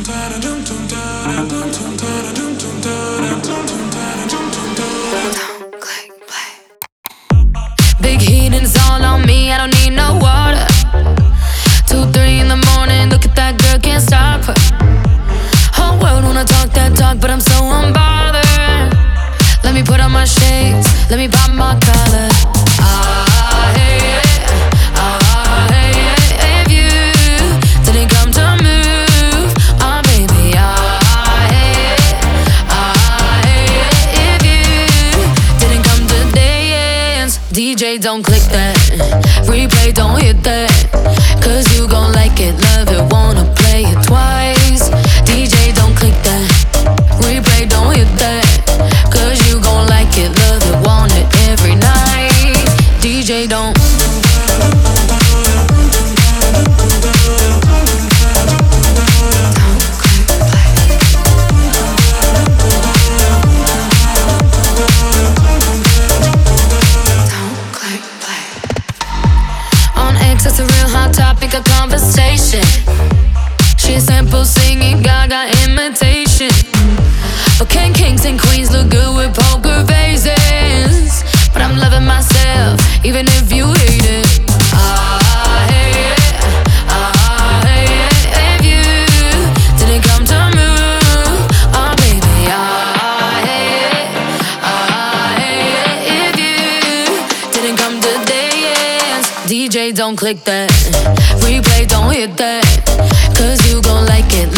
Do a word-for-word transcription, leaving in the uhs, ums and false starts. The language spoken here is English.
Big heat and it's all on me, I don't need no water. Two, three in the morning, look at that girl, can't stop her. Whole world wanna talk that talk, but I'm so unbothered. Let me put on my shades, let me pop my collar. Ah, hey, ah, hey, if you didn't come to move, ah, baby, ah, hey, ah, hey, if you didn't come to dance. D J, don't click that, replay, don't hit that, cause you gon' like it, love it, wanna play it twice. D J, don't click that, replay, don't hit that, cause you gon' like it, love it, want it every night. D J, don't. On X, that's a real hot topic of conversation. She's simple singing, Gaga imitation. But can kings and queens look good with poker faces? But I'm loving myself, even if you hate it. Ah, hey, ah, hey, if you didn't come to move, ah, baby, ah, hey, ah, hey, if you didn't come to dance. D J, don't click that, replay, don't hit that, cause you gon' like it,